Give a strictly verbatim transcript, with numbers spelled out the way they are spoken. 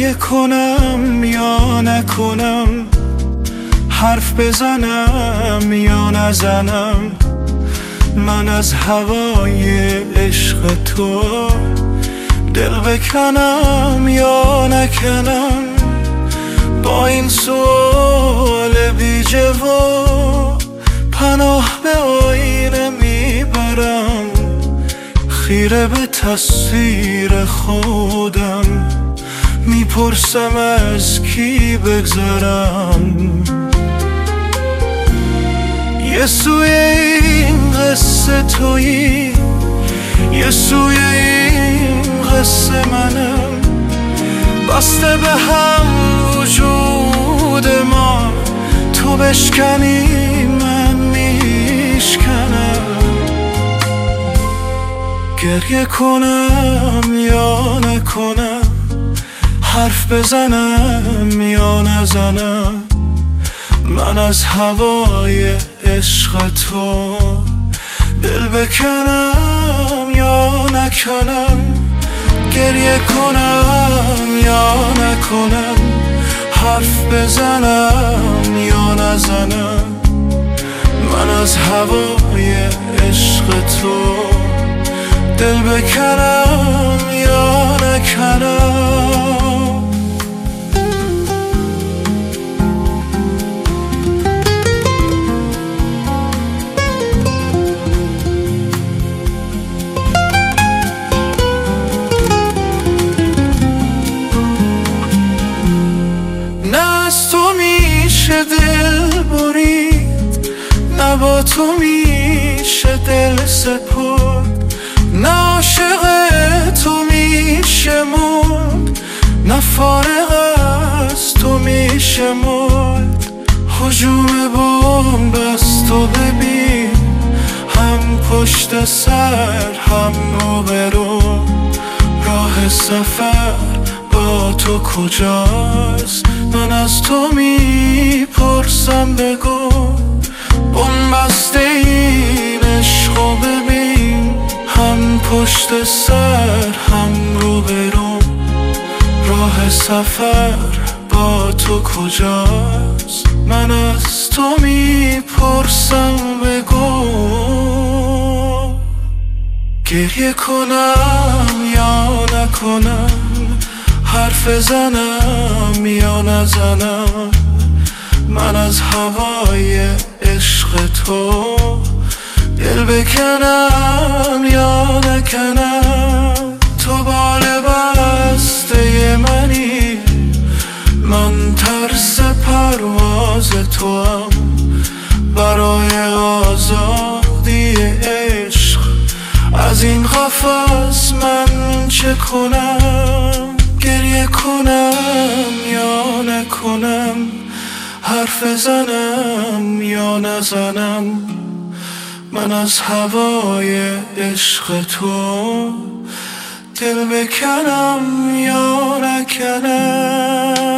گریه کنم یا نکنم، حرف بزنم یا نزنم، من از هوای عشق تو دل بکنم یا نکنم. با این سوال بی جواب پناه به آینه میبرم، خیره به تصویر خودم میپرسم از کی بگذرم. یه سوی این قصه تویی، یه سوی این قصه منم، بسته به هم وجود ما، تو بشکنی من میشکنم. گریه کنم یا نکنم، حرف بزنم یا نزنم، من از هوای عشق تو دل بکنم یا نکنم. گریه کنم یا نکنم، حرف بزنم یا نزنم، من از هوای عشق تو دل بکنم یا نکنم. نه از تو میشه دل برید، نه با تو میشه دل سپرد، نه عاشق تو میشه مرد، نه فارغ از تو میشه مرد. هجوم بمب از تو ببین، هم پشت سر هم روبرو، راه سفر با تو کجاست؟ من از تو میپرسم بگو، بنبسته این عشقو ببین، هم پشت سر هم روبرو، راه سفر با تو کجاست؟ من از تو میپرسم بگو. گریه کنم یا نکنم، حرف زنم یا نزنم، من از هوای عشق تو دل بکنم یا نکنم. تو بال بسته منی، من ترس پرواز تو هم، برای آزادی عشق از این قفس من چه کنم؟ گریه کنم یا نکنم، حرف زنم یا نزنم، من از هوای عشق تو دل بکنم یا نکنم.